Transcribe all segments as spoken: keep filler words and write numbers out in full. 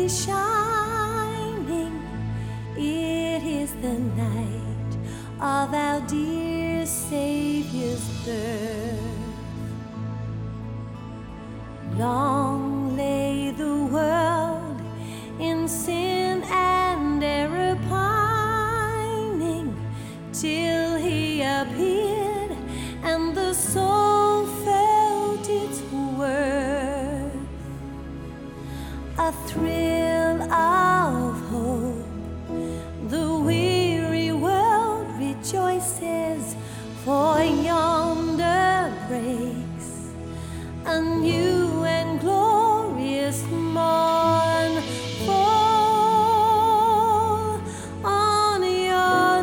brightly shining. It is the night of our dear Savior's birth. Long lay the world in sin and error pining, till He appeared and the soul felt its worth. A thrill of hope, the weary world rejoices, for yonder breaks a new and glorious morn. Fall on your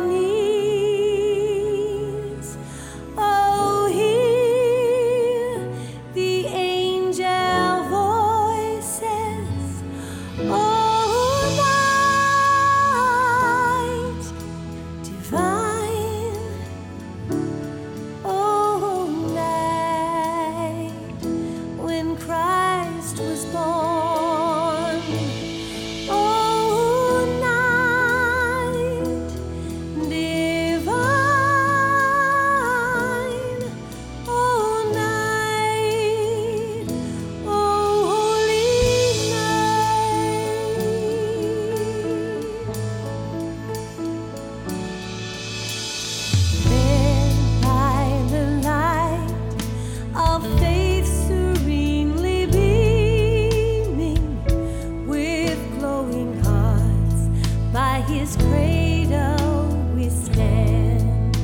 knees, oh, hear the angel voices, oh, night divine, oh, night when Christ was born, oh, night divine, oh, night, oh, holy night. Led by the light of faith serenely beaming, with glowing hearts by His cradle we stand.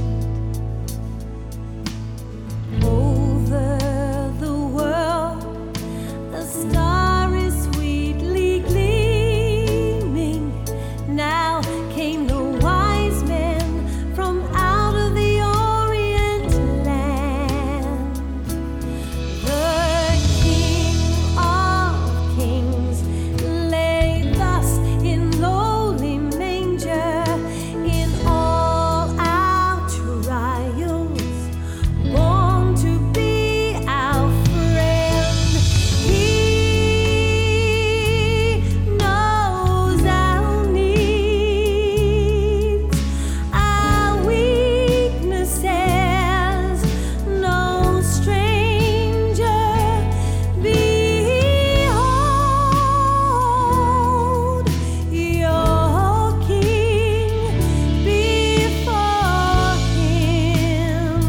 Over the world the star is sweetly gleaming. Now came the wise men from out of the Orient land. The King of Kings lay thus in lowly manger. In all our trials, born to be our friend. He knows our needs, our weaknesses, no stranger. Behold your King, before Him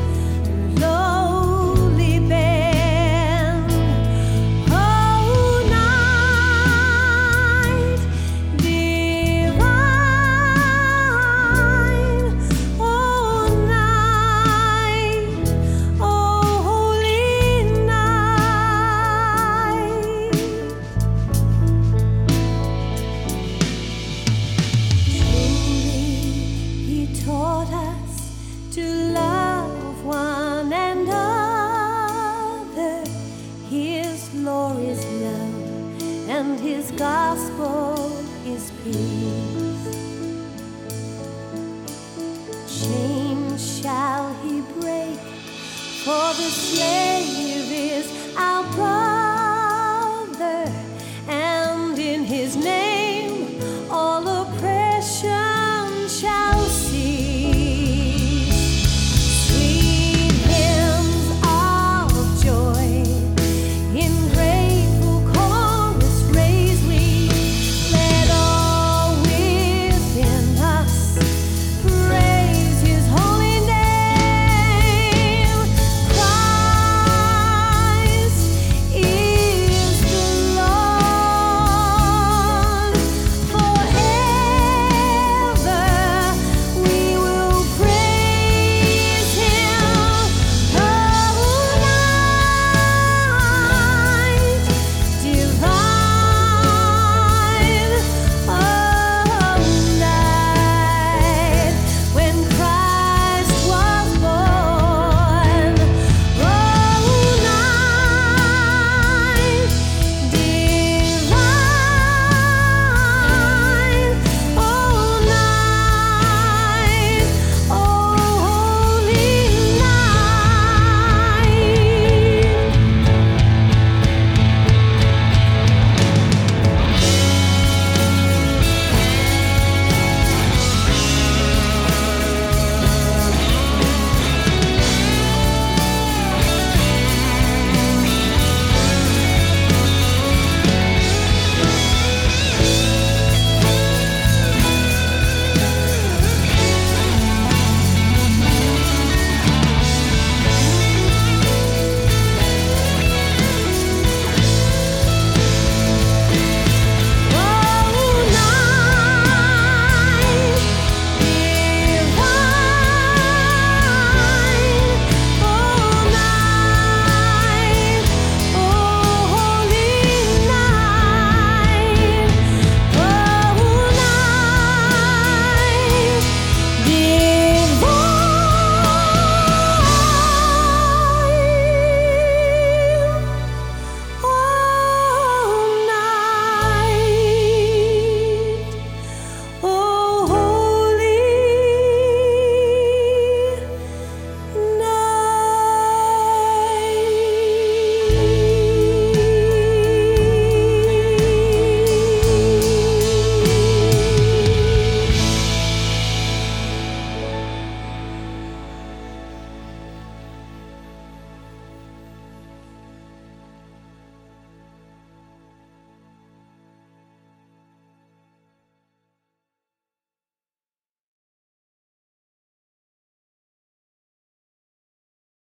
lowly bend. Oh, night divine, oh, night, oh, holy night. Truly He taught us to love one another. His law is love, and His gospel is peace. Chains shall He break, for the slave is our brother.